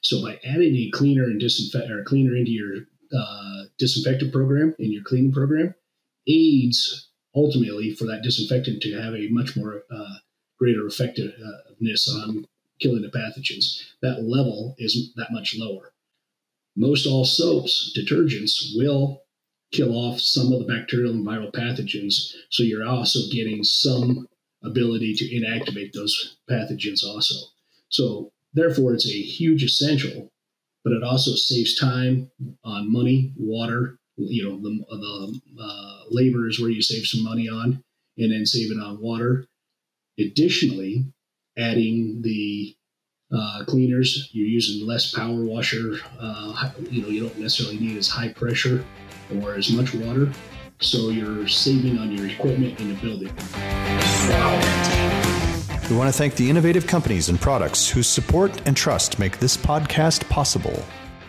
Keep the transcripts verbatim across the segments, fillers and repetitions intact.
So by adding a cleaner and disinfect or cleaner into your uh, disinfectant program, in your cleaning program, aids ultimately for that disinfectant to have a much more uh, greater effectiveness on killing the pathogens. That level is that much lower. Most all soaps, detergents will kill off some of the bacterial and viral pathogens. So you're also getting some ability to inactivate those pathogens also. So therefore, it's a huge essential, but it also saves time on money, water. You know, the, the uh, labor is where you save some money on, and then saving on water. Additionally, adding the uh, cleaners, you're using less power washer. Uh, you know, you don't necessarily need as high pressure or as much water, so you're saving on your equipment in the building. We want to thank the innovative companies and products whose support and trust make this podcast possible.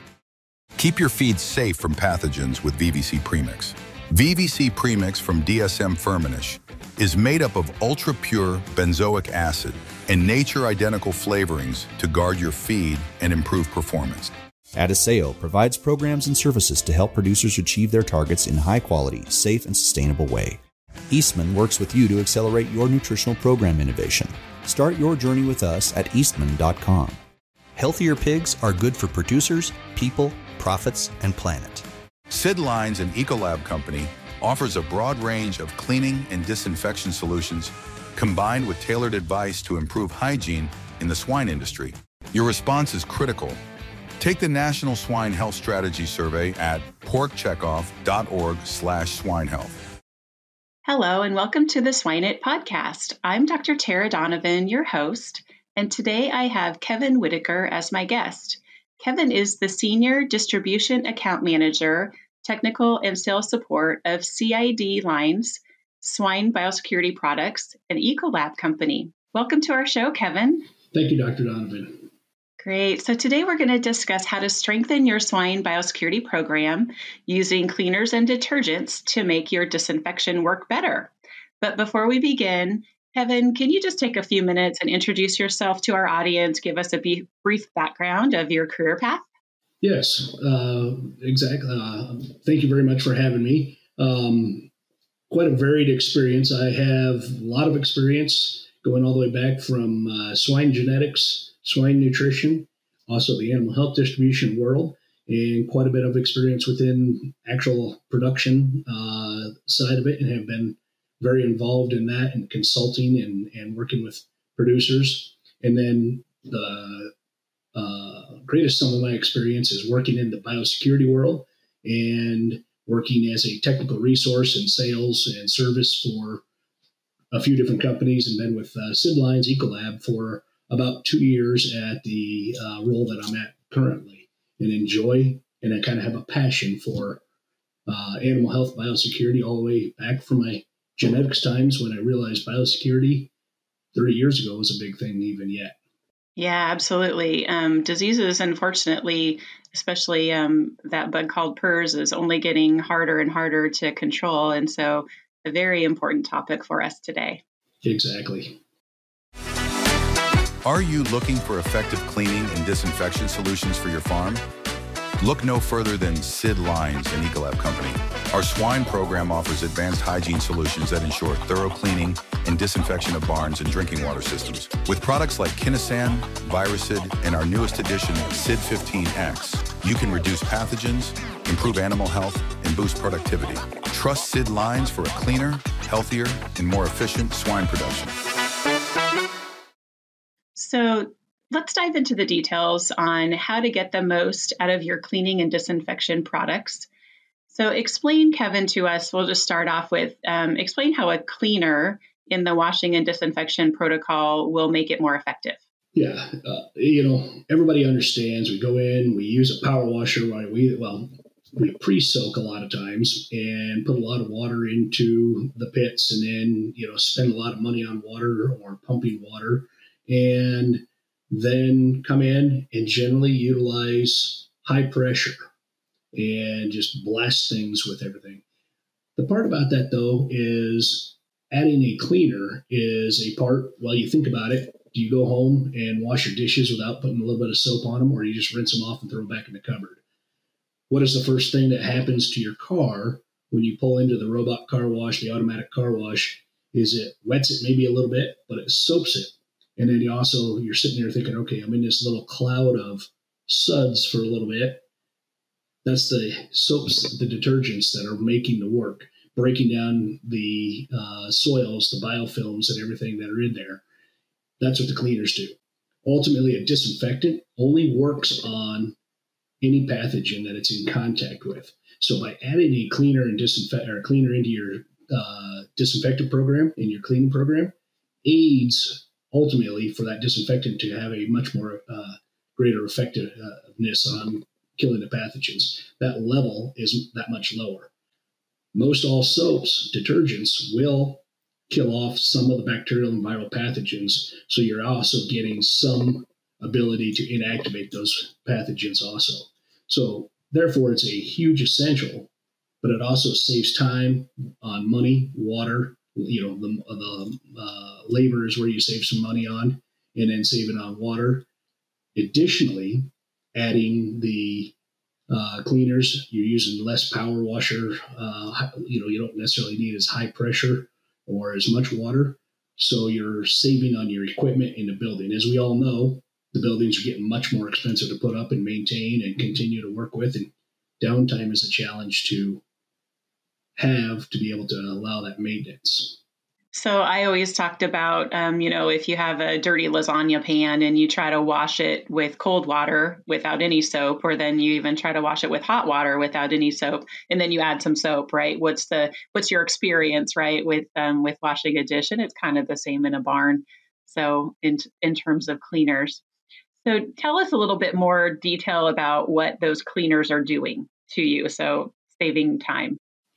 Keep your feed safe from pathogens with V V C Premix. V V C Premix from D S M Firmenich is made up of ultra-pure benzoic acid and nature-identical flavorings to guard your feed and improve performance. Adisseo provides programs and services to help producers achieve their targets in a high-quality, safe, and sustainable way. Eastman works with you to accelerate your nutritional program innovation. Start your journey with us at eastman dot com. Healthier pigs are good for producers, people, profits, and planet. Sid Lines and Ecolab Company offers a broad range of cleaning and disinfection solutions combined with tailored advice to improve hygiene in the swine industry. Your response is critical. Take the National Swine Health Strategy Survey at porkcheckoff.org slash swine health. Hello, and welcome to the Swine It podcast. I'm Doctor Tara Donovan, your host, and today I have Kevin Whitaker as my guest. Kevin is the Senior Distribution Account Manager, Technical and Sales Support of C I D Lines, Swine Biosecurity Products, and Ecolab Company. Welcome to our show, Kevin. Thank you, Doctor Donovan. Great. So today we're going to discuss how to strengthen your swine biosecurity program using cleaners and detergents to make your disinfection work better. But before we begin, Kevin, can you just take a few minutes and introduce yourself to our audience, give us a brief background of your career path? Yes, uh, exactly. Uh, thank you very much for having me. Um, quite a varied experience. I have a lot of experience going all the way back from uh, swine genetics, swine nutrition, also the animal health distribution world, and quite a bit of experience within actual production uh, side of it, and have been very involved in that and consulting and, and working with producers. And then the uh, greatest sum of my experience is working in the biosecurity world and working as a technical resource in sales and service for a few different companies, and then with uh, Sid Lines Ecolab for about two years at the uh, role that I'm at currently, and enjoy, and I kind of have a passion for uh, animal health biosecurity all the way back from my genetics times when I realized biosecurity thirty years ago was a big thing even yet. Yeah, absolutely. Um, diseases, unfortunately, especially um, that bug called P R R S, is only getting harder and harder to control. And so a very important topic for us today. Exactly. Are you looking for effective cleaning and disinfection solutions for your farm? Look no further than Sid Lines and Ecolab Company. Our swine program offers advanced hygiene solutions that ensure thorough cleaning and disinfection of barns and drinking water systems. With products like Kinesan, Viricid, and our newest addition, Sid fifteen X, you can reduce pathogens, improve animal health, and boost productivity. Trust Sid Lines for a cleaner, healthier, and more efficient swine production. So let's dive into the details on how to get the most out of your cleaning and disinfection products. So explain, Kevin, to us, we'll just start off with, um, explain how a cleaner in the washing and disinfection protocol will make it more effective. Yeah, uh, you know, everybody understands. We go in, we use a power washer, right? We, well, we pre-soak a lot of times and put a lot of water into the pits, and then, you know, spend a lot of money on water or pumping water, and then come in and generally utilize high pressure and just blast things with everything. The part about that, though, is adding a cleaner is a part, well, you think about it, do you go home and wash your dishes without putting a little bit of soap on them, or you just rinse them off and throw them back in the cupboard? What is the first thing that happens to your car when you pull into the robot car wash, the automatic car wash? Is it wets it maybe a little bit, but it soaps it. And then you also, you're sitting there thinking, okay, I'm in this little cloud of suds for a little bit. That's the soaps, the detergents that are making the work, breaking down the uh, soils, the biofilms and everything that are in there. That's what the cleaners do. Ultimately, a disinfectant only works on any pathogen that it's in contact with. So by adding a cleaner and disinfect or a cleaner into your uh, disinfectant program, in your cleaning program, aids ultimately for that disinfectant to have a much more uh, greater effectiveness on killing the pathogens. That level is that much lower. Most all soaps, detergents will kill off some of the bacterial and viral pathogens. So you're also getting some ability to inactivate those pathogens also. So therefore, it's a huge essential, but it also saves time on money, water. You know, the, the uh, labor is where you save some money on, and then saving on water. Additionally, adding the uh, cleaners, you're using less power washer. Uh, you know, you don't necessarily need as high pressure or as much water. So you're saving on your equipment in the building. As we all know, the buildings are getting much more expensive to put up and maintain and continue to work with. And downtime is a challenge to have to be able to allow that maintenance. So I always talked about, um, you know, if you have a dirty lasagna pan and you try to wash it with cold water without any soap, or then you even try to wash it with hot water without any soap, and then you add some soap, right? What's the what's your experience, right, with um, with washing a dish? And it's kind of the same in a barn. So in in terms of cleaners, so tell us a little bit more detail about what those cleaners are doing to you. So saving time.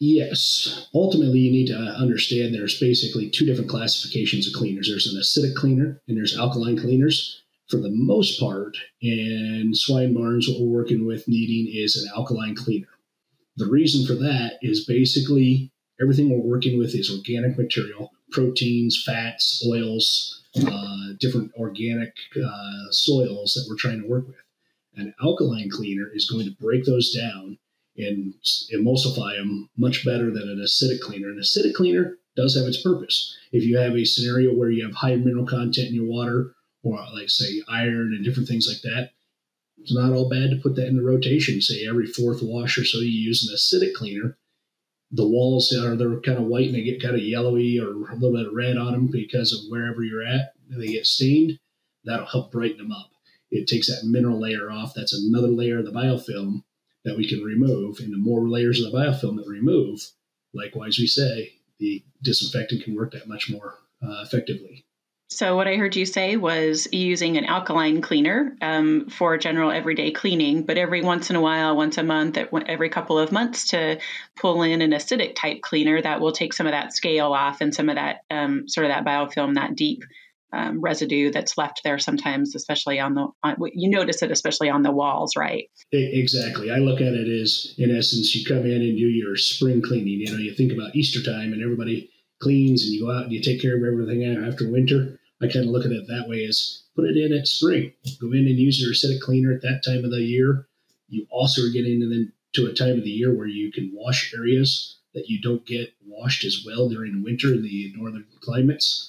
Yes. Ultimately, you need to understand there's basically two different classifications of cleaners. There's an acidic cleaner and there's alkaline cleaners. For the most part, in swine barns, what we're working with needing is an alkaline cleaner. The reason for that is basically everything we're working with is organic material, proteins, fats, oils, uh, different organic uh, soils that we're trying to work with. An alkaline cleaner is going to break those down and emulsify them much better than an acidic cleaner. An acidic cleaner does have its purpose. If you have a scenario where you have high mineral content in your water, or like say iron and different things like that, it's not all bad to put that in the rotation. Say every fourth wash or so you use an acidic cleaner. The walls are they're kind of white and they get kind of yellowy or a little bit of red on them because of wherever you're at. And they get stained. That'll help brighten them up. It takes that mineral layer off. That's another layer of the biofilm that we can remove. And the more layers of the biofilm that we remove, likewise we say, the disinfectant can work that much more uh, effectively. So what I heard you say was using an alkaline cleaner um, for general everyday cleaning, but every once in a while, once a month, every couple of months, to pull in an acidic type cleaner that will take some of that scale off and some of that um, sort of that biofilm, that deep um, residue that's left there sometimes, especially on the, on, you notice it especially on the walls, right? Exactly. I look at it as, in essence, you come in and do your spring cleaning. You know, you think about Easter time and everybody cleans and you go out and you take care of everything after winter. I kind of look at it that way as put it in at spring. Go in and use your acidic cleaner at that time of the year. You also are getting into a time of the year where you can wash areas that you don't get washed as well during winter in the northern climates,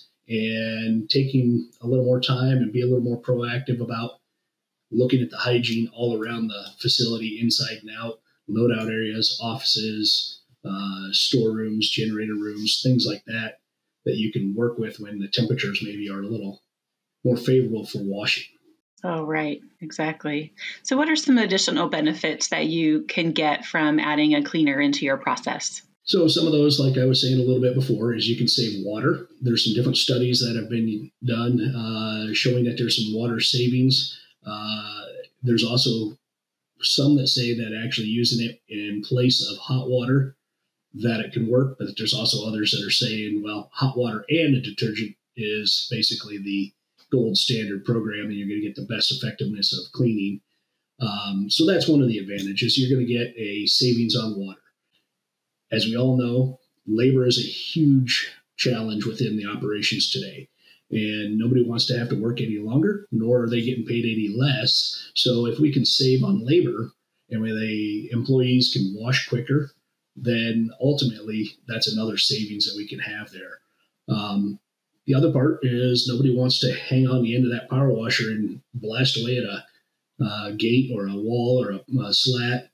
and taking a little more time and be a little more proactive about looking at the hygiene all around the facility, inside and out, load out areas, offices, uh, storerooms, generator rooms, things like that, that you can work with when the temperatures maybe are a little more favorable for washing. Oh, right. Exactly. So what are some additional benefits that you can get from adding a cleaner into your process? So some of those, like I was saying a little bit before, is you can save water. There's some different studies that have been done uh, showing that there's some water savings. Uh, there's also some that say that actually using it in place of hot water, that it can work, but there's also others that are saying, well, hot water and a detergent is basically the gold standard program, and you're going to get the best effectiveness of cleaning. Um, so that's one of the advantages. You're going to get a savings on water. As we all know, labor is a huge challenge within the operations today. and nobody wants to have to work any longer, nor are they getting paid any less. So if we can save on labor and when the employees can wash quicker, then ultimately that's another savings that we can have there. Um, the other part is nobody wants to hang on the end of that power washer and blast away at a uh, gate or a wall or a, a slat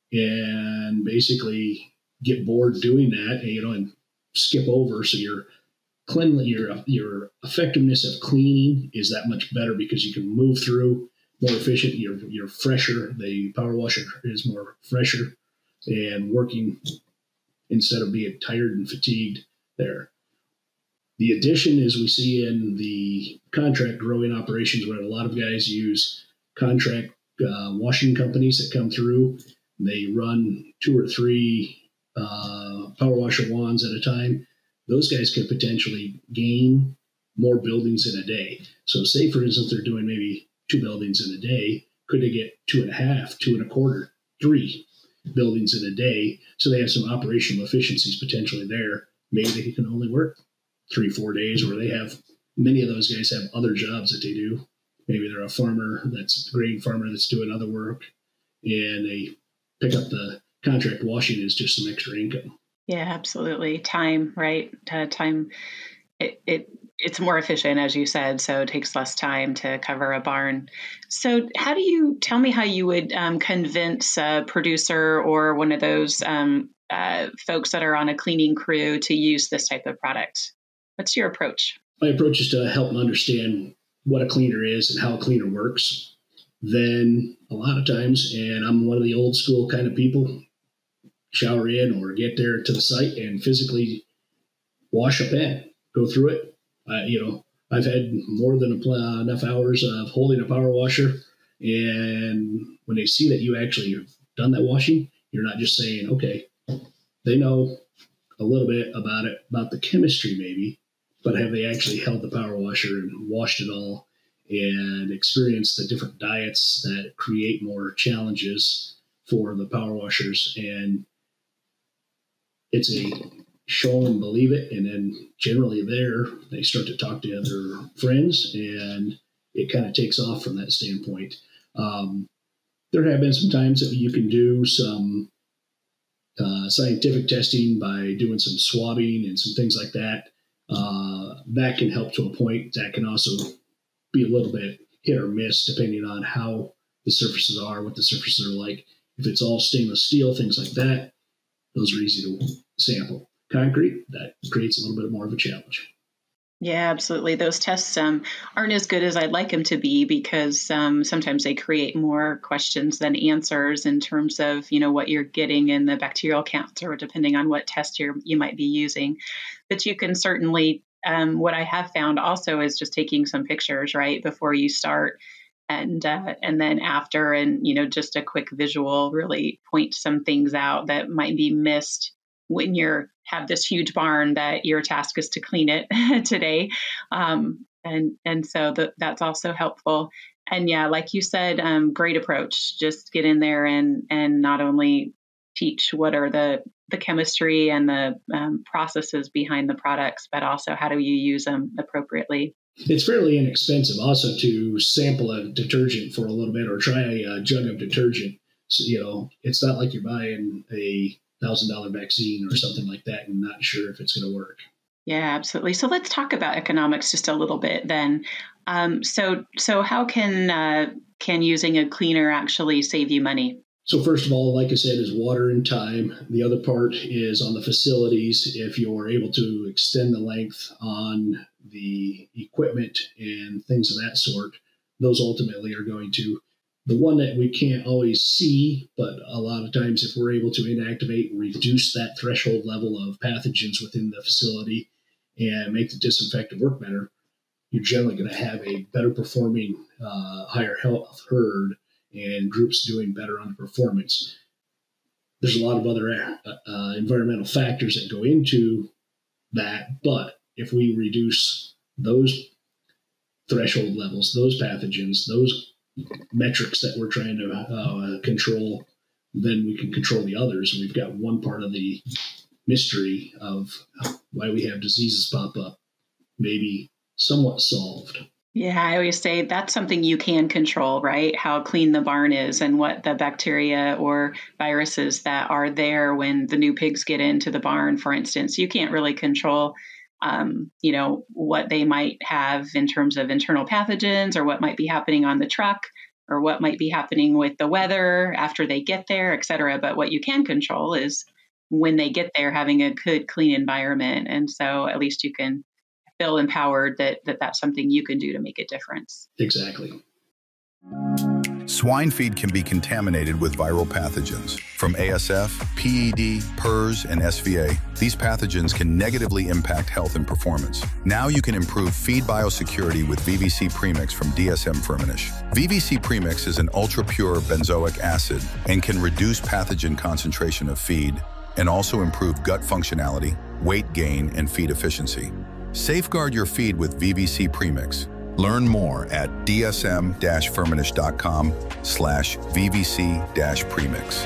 and basically get bored doing that, and, you know, and skip over. So your cleanly, your your effectiveness of cleaning is that much better because you can move through more efficient. You're you're fresher. The power washer is more fresher and working instead of being tired and fatigued there. The addition is we see in the contract growing operations where a lot of guys use contract uh, washing companies that come through. They run two or three uh, power washer wands at a time. Those guys could potentially gain more buildings in a day. So say, for instance, they're doing maybe two buildings in a day. Could they get two and a half, two and a quarter, three buildings in a day? So they have some operational efficiencies potentially there. Maybe they can only work three, four days, or they have, many of those guys have other jobs that they do. Maybe they're a farmer that's a grain farmer that's doing other work, and they pick up the contract washing as just some extra income. Yeah, absolutely. Time, right? Uh, time, it, it it's more efficient, as you said, so it takes less time to cover a barn. So how do you, tell me how you would um, convince a producer or one of those um, uh, folks that are on a cleaning crew to use this type of product? What's your approach? My approach is to help them understand what a cleaner is and how a cleaner works. Then a lot of times, and I'm one of the old school kind of people, shower in or get there to the site and physically wash a pen, go through it. Uh, you know, I've had more than a, enough hours of holding a power washer. And when they see that you actually have done that washing, you're not just saying, okay, they know a little bit about it, about the chemistry maybe, but have they actually held the power washer and washed it all and experienced the different diets that create more challenges for the power washers? And it's a show and believe it. And then generally there, they start to talk to other friends, and it kind of takes off from that standpoint. Um, there have been some times that you can do some uh, scientific testing by doing some swabbing and some things like that. Uh, that can help to a point. That can also be a little bit hit or miss depending on how the surfaces are, what the surfaces are like. If it's all stainless steel, things like that, those are easy to sample. Concrete, that creates a little bit more of a challenge. Yeah, absolutely. Those tests um, aren't as good as I'd like them to be because um, sometimes they create more questions than answers in terms of, you know, what you're getting in the bacterial counts or depending on what test you're, you might be using. But you can certainly, um, what I have found also is just taking some pictures, right, before you start and uh, and then after, and, you know, just a quick visual really point some things out that might be missed when you're have this huge barn that your task is to clean it today. Um, and, and so the, that's also helpful. And yeah, like you said, um, great approach, just get in there and, and not only teach what are the, the chemistry and the um, processes behind the products, but also how do you use them appropriately. It's fairly inexpensive also to sample a detergent for a little bit or try a, a jug of detergent. So, you know, it's not like you're buying a thousand dollar vaccine or something like that and not sure if it's going to work. Yeah, absolutely. So let's talk about economics just a little bit then. Um, so so how can uh, can using a cleaner actually save you money? So first of all, like I said, is water and time. The other part is on the facilities. If you're able to extend the length on the equipment and things of that sort, those ultimately are going to. The one that we can't always see, but a lot of times if we're able to inactivate and reduce that threshold level of pathogens within the facility and make the disinfectant work better, you're generally going to have a better performing, uh, higher health herd and groups doing better on performance. There's a lot of other uh, environmental factors that go into that, but if we reduce those threshold levels, those pathogens, those metrics that we're trying to uh, control, then we can control the others. And we've got one part of the mystery of why we have diseases pop up maybe somewhat solved. Yeah, I always say that's something you can control, right? How clean the barn is and what the bacteria or viruses that are there when the new pigs get into the barn, for instance. You can't really control, um, you know, what they might have in terms of internal pathogens or what might be happening on the truck or what might be happening with the weather after they get there, et cetera. But what you can control is when they get there, having a good, clean environment. And so at least you can feel empowered that, that that's something you can do to make a difference. Exactly. Swine feed can be contaminated with viral pathogens. From A S F, P E D, PRRS, and S V A, these pathogens can negatively impact health and performance. Now you can improve feed biosecurity with V V C Premix from D S M Firmenich. V V C Premix is an ultra-pure benzoic acid and can reduce pathogen concentration of feed and also improve gut functionality, weight gain, and feed efficiency. Safeguard your feed with V V C Premix. Learn more at dsm-firmenich.com slash VVC-premix.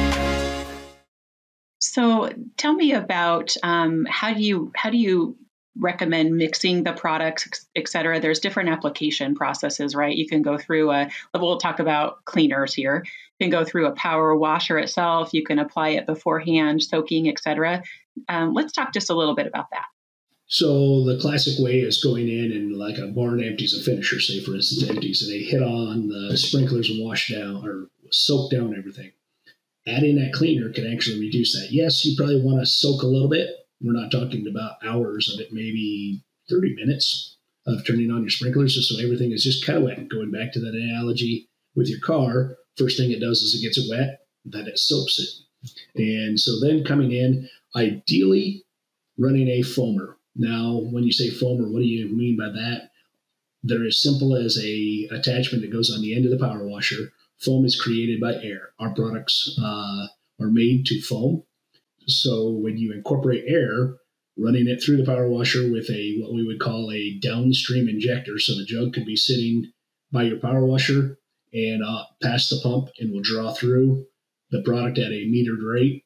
So tell me about um, how do you how do you recommend mixing the products, et cetera? There's different application processes, right? You can go through a, we'll talk about cleaners here. You can go through a power washer itself. You can apply it beforehand, soaking, et cetera. Um, let's talk just a little bit about that. So the classic way is going in and like a barn empties a finisher, say for instance empties, and they hit on the sprinklers and wash down or soak down everything. Adding that cleaner can actually reduce that. Yes, you probably want to soak a little bit. We're not talking about hours of it, maybe thirty minutes of turning on your sprinklers just so everything is just kind of wet. Going back to that analogy with your car, first thing it does is it gets it wet, then it soaks it. And so then coming in, ideally running a foamer. Now, when you say foamer, what do you mean by that? They're as simple as a attachment that goes on the end of the power washer. Foam is created by air. Our products uh, are made to foam. So when you incorporate air, running it through the power washer with a what we would call a downstream injector, so the jug could be sitting by your power washer and uh, past the pump and will draw through the product at a metered rate.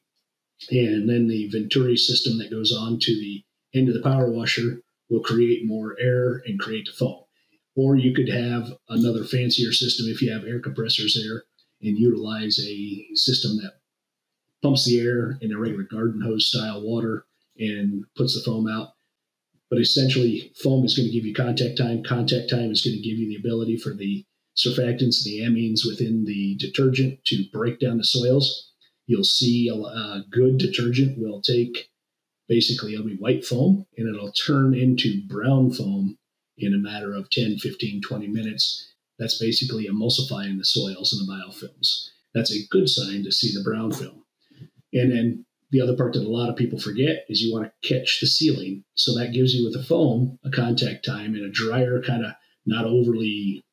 And then the Venturi system that goes on to the end of the power washer will create more air and create the foam. Or you could have another fancier system if you have air compressors there and utilize a system that pumps the air in a regular garden hose style water and puts the foam out. But essentially, foam is going to give you contact time. Contact time is going to give you the ability for the surfactants, the amines within the detergent to break down the soils. You'll see a, a good detergent will take, basically it'll be white foam and it'll turn into brown foam in a matter of ten, fifteen, twenty minutes. That's basically emulsifying the soils and the biofilms. That's a good sign to see the brown film. And then the other part that a lot of people forget is you want to catch the sealing. So that gives you with the foam a contact time and a drier kind of not overly,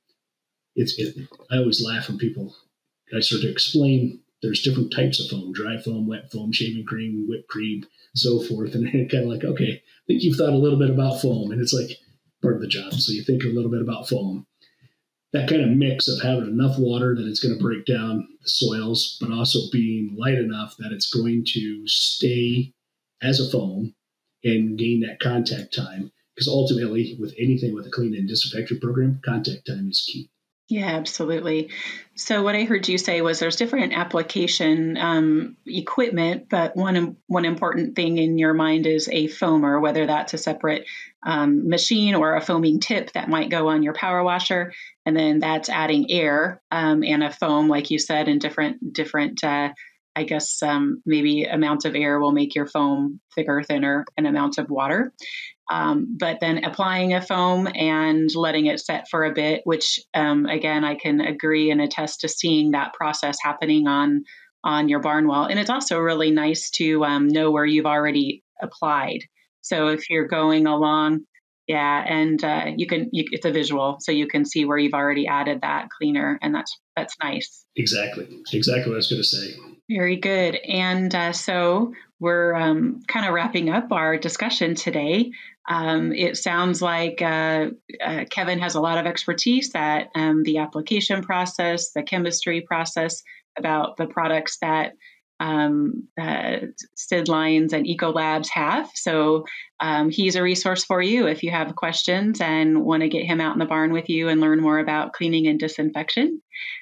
it's, it, I always laugh when people, I start to explain there's different types of foam, dry foam, wet foam, shaving cream, whipped cream, so forth. And then kind of like, okay, I think you've thought a little bit about foam. And it's like part of the job. So you think a little bit about foam. That kind of mix of having enough water that it's going to break down the soils, but also being light enough that it's going to stay as a foam and gain that contact time. Because ultimately, with anything with a clean and disinfectant program, contact time is key. Yeah, absolutely. So what I heard you say was there's different application um, equipment, but one one important thing in your mind is a foamer, whether that's a separate um, machine or a foaming tip that might go on your power washer. And then that's adding air um, and a foam, like you said, in different, different uh, I guess um, maybe amounts of air will make your foam thicker, thinner, and amounts of water. Um, but then applying a foam and letting it set for a bit, which, um, again, I can agree and attest to seeing that process happening on, on your barn wall. And it's also really nice to um, know where you've already applied. So if you're going along, yeah, and uh, you can, you, it's a visual, so you can see where you've already added that cleaner, and that's, that's nice. Exactly. Exactly what I was going to say. Very good. And uh, so we're um, kind of wrapping up our discussion today. Um, it sounds like uh, uh, Kevin has a lot of expertise at um, the application process, the chemistry process, about the products that um, uh, Sid Lines and Ecolabs have. So um, he's a resource for you if you have questions and want to get him out in the barn with you and learn more about cleaning and disinfection.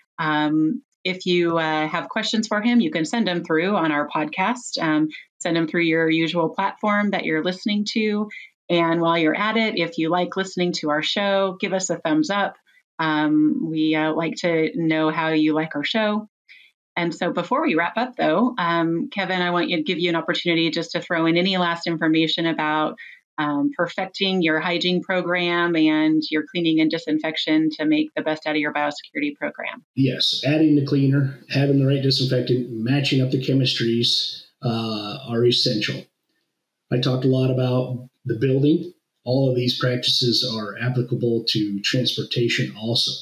Um, if you uh, have questions for him, you can send them through on our podcast. Um, send them through your usual platform that you're listening to. And while you're at it, if you like listening to our show, give us a thumbs up. Um, we uh, like to know how you like our show. And so before we wrap up, though, um, Kevin, I want you to give you an opportunity just to throw in any last information about um, perfecting your hygiene program and your cleaning and disinfection to make the best out of your biosecurity program. Yes, adding the cleaner, having the right disinfectant, matching up the chemistries uh, are essential. I talked a lot about the building. All of these practices are applicable to transportation also.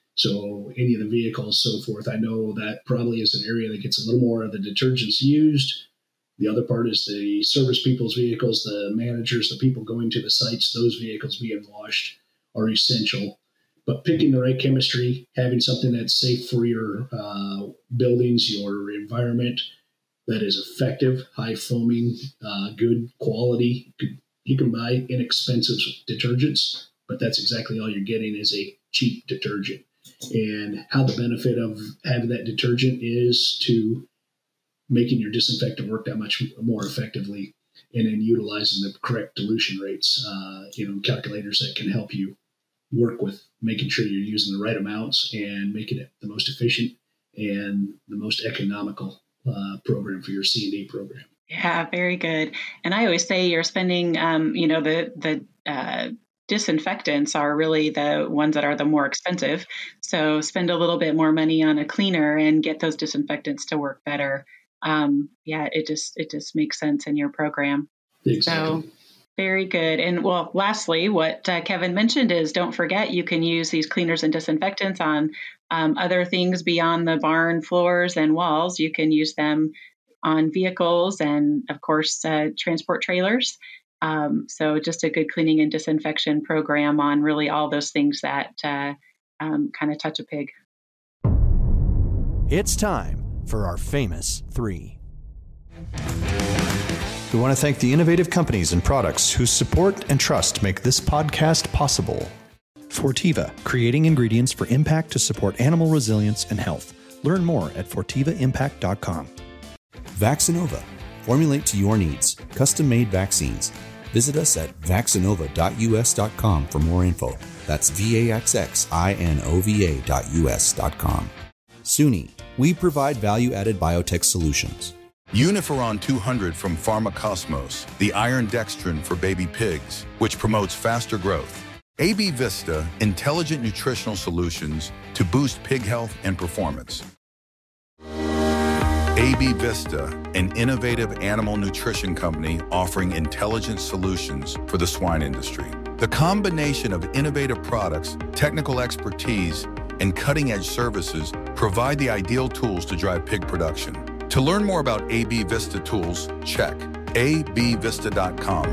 So any of the vehicles, so forth, I know that probably is an area that gets a little more of the detergents used. The other part is the service people's vehicles, the managers, the people going to the sites, those vehicles being washed are essential. But picking the right chemistry, having something that's safe for your uh, buildings, your environment, that is effective, high foaming, uh, good quality. You can buy inexpensive detergents, but that's exactly all you're getting is a cheap detergent. And how the benefit of having that detergent is to making your disinfectant work that much more effectively, and then utilizing the correct dilution rates, uh, you know, calculators that can help you work with making sure you're using the right amounts and making it the most efficient and the most economical uh, program for your C and D program. Yeah, very good. And I always say you're spending, um, you know, the the uh, disinfectants are really the ones that are the more expensive. So spend a little bit more money on a cleaner and get those disinfectants to work better. Um, yeah, it just it just makes sense in your program. Exactly. So very good. And well, lastly, what uh, Kevin mentioned is don't forget you can use these cleaners and disinfectants on um, other things beyond the barn floors and walls. You can use them on vehicles and, of course, uh, transport trailers. Um, so just a good cleaning and disinfection program on really all those things that uh, um, kind of touch a pig. It's time for our famous three. We want to thank the innovative companies and products whose support and trust make this podcast possible. Fortiva, creating ingredients for impact to support animal resilience and health. Learn more at fortiva impact dot com. Vaccinova. Formulate to your needs. Custom-made vaccines. Visit us at vaccinova dot u s dot com for more info. That's V A X X I N O V A dot U S dot com. SUNY. We provide value-added biotech solutions. Uniferon two hundred from Pharmacosmos, the iron dextrin for baby pigs, which promotes faster growth. A B Vista, intelligent nutritional solutions to boost pig health and performance. A B Vista, an innovative animal nutrition company offering intelligent solutions for the swine industry. The combination of innovative products, technical expertise, and cutting-edge services provide the ideal tools to drive pig production. To learn more about A B Vista tools, check a b vista dot com.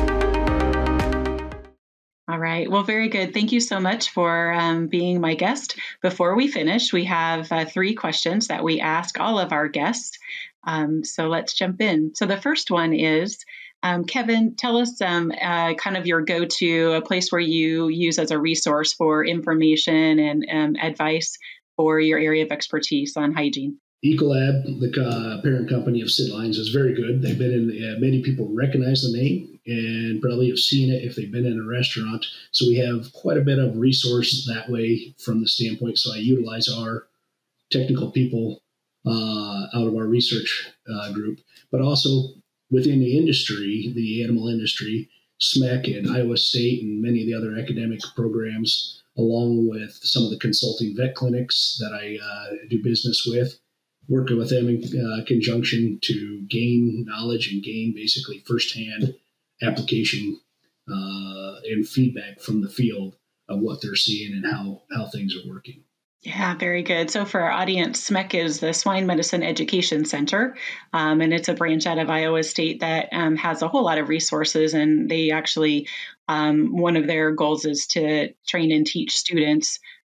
All right. Well, very good. Thank you so much for um, being my guest. Before we finish, we have uh, three questions that we ask all of our guests. Um, so let's jump in. So the first one is, um, Kevin, tell us um, uh, kind of your go-to, a place where you use as a resource for information and um, advice for your area of expertise on hygiene. Ecolab, the uh, parent company of Sid Lines, is very good. They've been in, uh, many people recognize the name and probably have seen it if they've been in a restaurant. So we have quite a bit of resource that way from the standpoint. So I utilize our technical people uh, out of our research uh, group, but also within the industry, the animal industry, S M E C and Iowa State and many of the other academic programs, along with some of the consulting vet clinics that I uh, do business with. Working with them in uh, conjunction to gain knowledge and gain basically firsthand application uh, and feedback from the field of what they're seeing and how, how things are working. Yeah, very good. So for our audience, S M E C is the Swine Medicine Education Center, um, and it's a branch out of Iowa State that um, has a whole lot of resources, and they actually, um, one of their goals is to train and teach students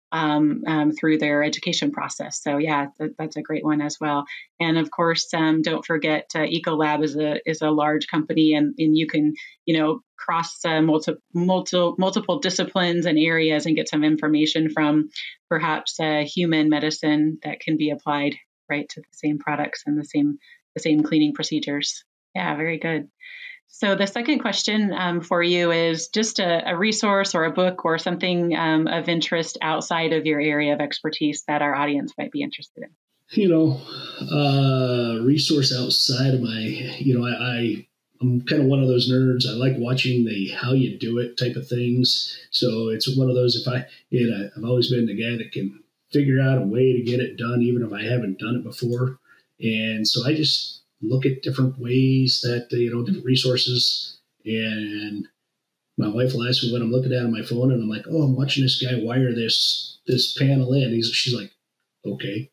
um, um, through their education process. So yeah, th- that's a great one as well. And of course, um, don't forget uh, Ecolab is a is a large company, and, and you can you know cross uh, multi, multi, multiple disciplines and areas and get some information from perhaps uh, human medicine that can be applied right to the same products and the same the same cleaning procedures. Yeah, very good. So the second question um, for you is just a, a resource or a book or something um, of interest outside of your area of expertise that our audience might be interested in. You know, uh, resource outside of my, you know, I, I I'm kind of one of those nerds. I like watching the how you do it type of things. So it's one of those, if I, you know, I've always been the guy that can figure out a way to get it done, even if I haven't done it before. And so I just look at different ways that, you know, different resources. And my wife will ask me what I'm looking at on my phone, and I'm like, oh, I'm watching this guy wire this, this panel in. He's, she's like, okay,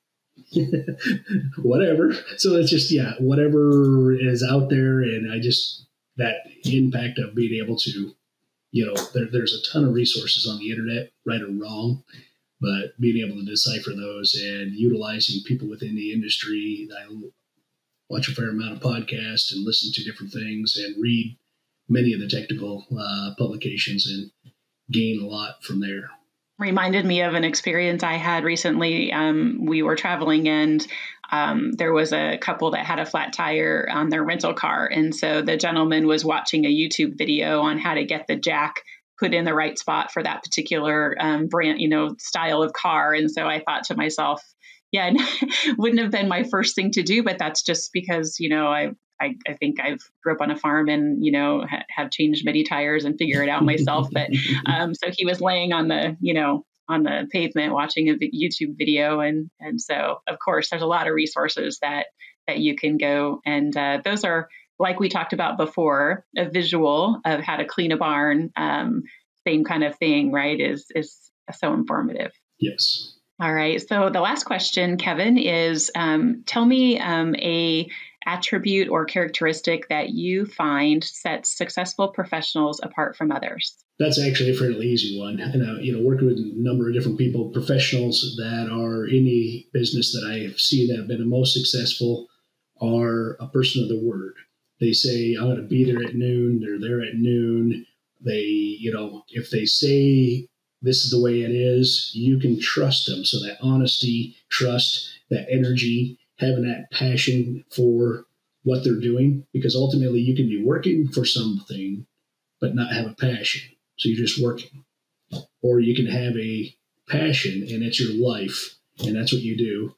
whatever. So it's just, yeah, whatever is out there. And I just, that impact of being able to, you know, there, there's a ton of resources on the internet, right or wrong, but being able to decipher those and utilizing people within the industry. I watch a fair amount of podcasts and listen to different things and read many of the technical uh, publications and gain a lot from there. Reminded me of an experience I had recently. Um, we were traveling and um, there was a couple that had a flat tire on their rental car. And so the gentleman was watching a YouTube video on how to get the jack put in the right spot for that particular um, brand, you know, style of car. And so I thought to myself, yeah, wouldn't have been my first thing to do, but that's just because, you know, I I, I think I've grew up on a farm and, you know, ha- have changed many tires and figure it out myself. But um, so he was laying on the, you know, on the pavement watching a YouTube video. And and so, of course, there's a lot of resources that that you can go. And uh, those are, like we talked about before, a visual of how to clean a barn. Um, same kind of thing, right, is is so informative. Yes. All right. So the last question, Kevin, is um, tell me um, a attribute or characteristic that you find sets successful professionals apart from others. That's actually a fairly easy one. And, uh, you know, working with a number of different people, professionals that are in the business that I have seen that have been the most successful are a person of the word. They say, I'm going to be there at noon. They're there at noon. They, you know, if they say this is the way it is, you can trust them. So that honesty, trust, that energy, having that passion for what they're doing, because ultimately you can be working for something, but not have a passion. So you're just working. Or you can have a passion and it's your life and that's what you do.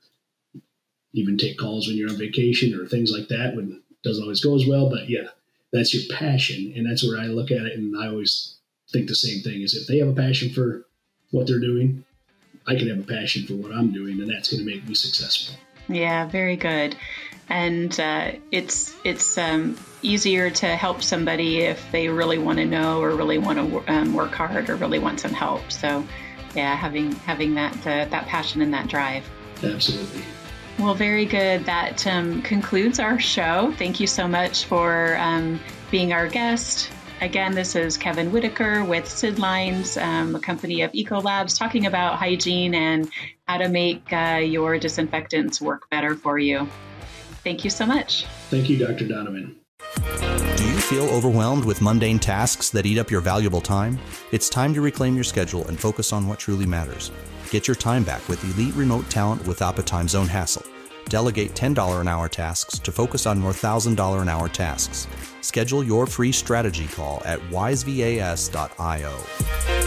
Even take calls when you're on vacation or things like that when it doesn't always go as well. But yeah, that's your passion. And that's where I look at it. And I always think the same thing is if they have a passion for what they're doing, I can have a passion for what I'm doing, and that's going to make me successful. Yeah, very good. And uh, it's it's um, easier to help somebody if they really want to know or really want to um, work hard or really want some help. So, yeah, having having that uh, that passion and that drive. Absolutely. Well, very good. That um, concludes our show. Thank you so much for um, being our guest. Again, this is Kevin Whitaker with Sid Lines, um, a company of Ecolabs, talking about hygiene and how to make uh, your disinfectants work better for you. Thank you so much. Thank you, Doctor Donovan. Do you feel overwhelmed with mundane tasks that eat up your valuable time? It's time to reclaim your schedule and focus on what truly matters. Get your time back with elite remote talent without the time zone hassle. Delegate ten dollars an hour tasks to focus on more one thousand dollars an hour tasks. Schedule your free strategy call at wise vas dot io.